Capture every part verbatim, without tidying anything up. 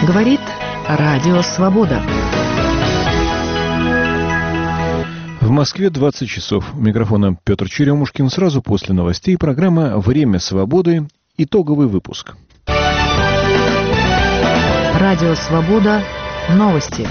Говорит Радио Свобода. В Москве двадцать часов. У микрофона Петр Черемушкин. Сразу после новостей программа «Время свободы». Итоговый выпуск. Радио Свобода. Новости.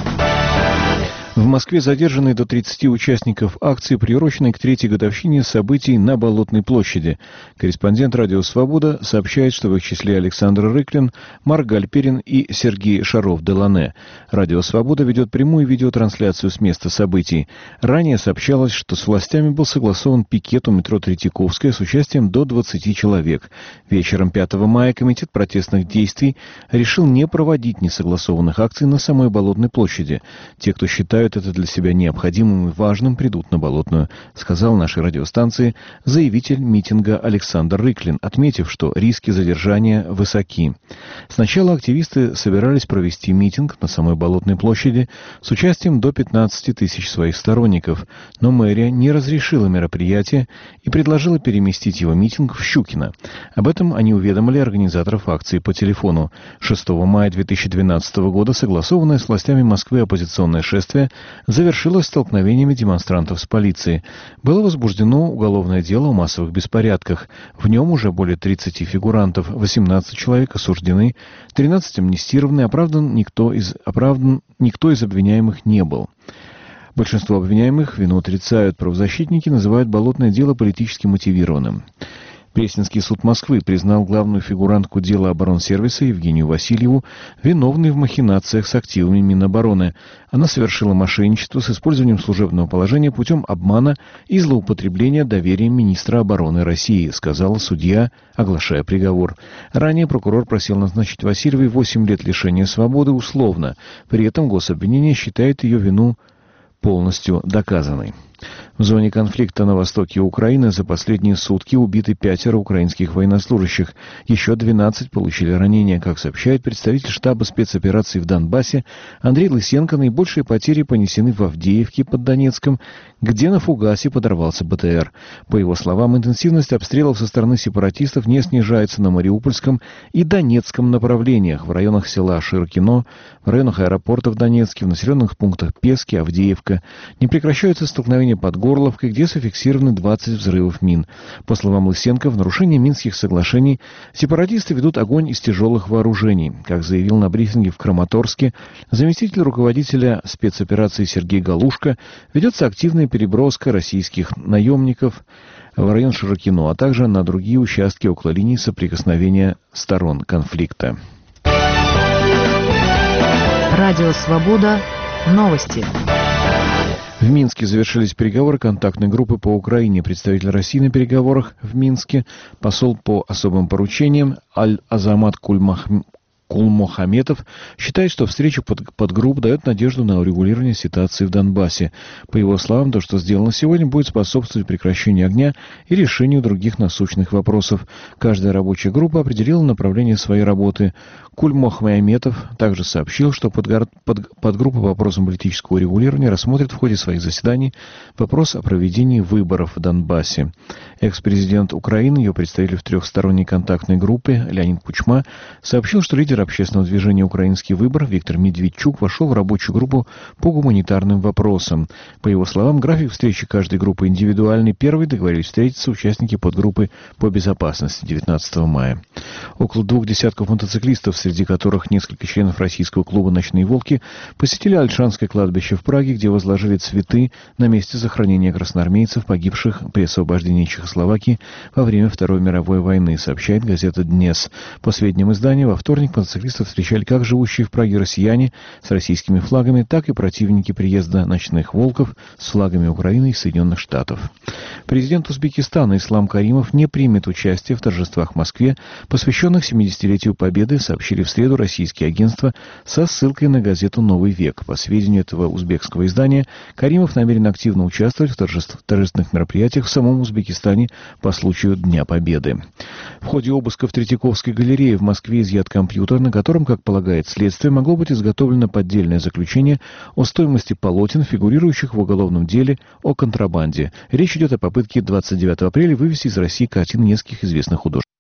В Москве задержаны до тридцати участников акции, приуроченной к третьей годовщине событий на Болотной площади. Корреспондент «Радио Свобода» сообщает, что в их числе Александр Рыклин, Марк Гальперин и Сергей Шаров-Делане. «Радио Свобода» ведет прямую видеотрансляцию с места событий. Ранее сообщалось, что с властями был согласован пикет у метро Третьяковская с участием до двадцати человек. Вечером пятого мая Комитет протестных действий решил не проводить несогласованных акций на самой Болотной площади. Те, кто считают это для себя необходимым и важным, придут на Болотную, сказал нашей радиостанции заявитель митинга Александр Рыклин, отметив, что риски задержания высоки. Сначала активисты собирались провести митинг на самой Болотной площади с участием до пятнадцати тысяч своих сторонников, но мэрия не разрешила мероприятие и предложила переместить его митинг в Щукино. Об этом они уведомили организаторов акции по телефону. шестого мая две тысячи двенадцатого года согласованное с властями Москвы оппозиционное шествие завершилось столкновениями демонстрантов с полицией. Было возбуждено уголовное дело о массовых беспорядках. В нем уже более тридцати фигурантов, восемнадцать человек осуждены, тринадцать амнистированы, оправдан никто из, оправдан никто из обвиняемых не был. Большинство обвиняемых вину отрицают. Правозащитники называют болотное дело политически мотивированным. Пресненский суд Москвы признал главную фигурантку дела оборонсервиса Евгению Васильеву виновной в махинациях с активами Минобороны. Она совершила мошенничество с использованием служебного положения путем обмана и злоупотребления доверием министра обороны России, сказала судья, оглашая приговор. Ранее прокурор просил назначить Васильевой восемь лет лишения свободы условно. При этом гособвинение считает ее вину полностью доказанной. В зоне конфликта на востоке Украины за последние сутки убиты пятеро украинских военнослужащих. Еще двенадцать получили ранения. Как сообщает представитель штаба спецопераций в Донбассе Андрей Лысенко, наибольшие потери понесены в Авдеевке под Донецком, где на фугасе подорвался БТР. По его словам, интенсивность обстрелов со стороны сепаратистов не снижается на Мариупольском и Донецком направлениях, в районах села Широкино, в районах аэропорта в Донецке, в населенных пунктах Пески, Авдеевка. Не прекращаются столкновения под Горловкой, где зафиксированы двадцать взрывов мин. По словам Лысенко, в нарушении Минских соглашений сепаратисты ведут огонь из тяжелых вооружений. Как заявил на брифинге в Краматорске заместитель руководителя спецоперации Сергей Галушко, ведется активная переброска российских наемников в район Широкино, а также на другие участки около линии соприкосновения сторон конфликта. Радио Свобода. Новости. В Минске завершились переговоры контактной группы по Украине. Представитель России на переговорах в Минске, посол по особым поручениям Аль-Азамат Кульмахм... Кулмухаметов считает, что встреча под, подгрупп дает надежду на урегулирование ситуации в Донбассе. По его словам, то, что сделано сегодня, будет способствовать прекращению огня и решению других насущных вопросов. Каждая рабочая группа определила направление своей работы. Кульмухаметов также сообщил, что подгор... под... подгруппа по вопросам политического урегулирования рассмотрит в ходе своих заседаний вопрос о проведении выборов в Донбассе. Экс-президент Украины, ее представитель в трехсторонней контактной группе Леонид Кучма, сообщил, что лидер общественного движения «Украинский выбор» Виктор Медведчук вошел в рабочую группу по гуманитарным вопросам. По его словам, график встречи каждой группы индивидуальный. Первой договорились встретиться участники подгруппы по безопасности девятнадцатого мая. Около двух десятков мотоциклистов, среди которых несколько членов российского клуба «Ночные волки», посетили Ольшанское кладбище в Праге, где возложили цветы на месте захоронения красноармейцев, погибших при освобождении Чехословакии во время Второй мировой войны, сообщает газета «Днес». По сведениям издания, во вторник мотоциклистов встречали как живущие в Праге россияне с российскими флагами, так и противники приезда «Ночных волков» с флагами Украины и Соединенных Штатов. Президент Узбекистана Ислам Каримов не примет участие в торжествах в Москве, посвященных семидесятилетию Победы, сообщили в среду российские агентства со ссылкой на газету «Новый век». По сведению этого узбекского издания, Каримов намерен активно участвовать в торжеств- торжественных мероприятиях в самом Узбекистане по случаю Дня Победы. В ходе обыска в Третьяковской галерее в Москве изъят компьютер, на котором, как полагает следствие, могло быть изготовлено поддельное заключение о стоимости полотен, фигурирующих в уголовном деле о контрабанде. Речь идет о попытке двадцать девятого апреля вывести из России картины нескольких известных художников.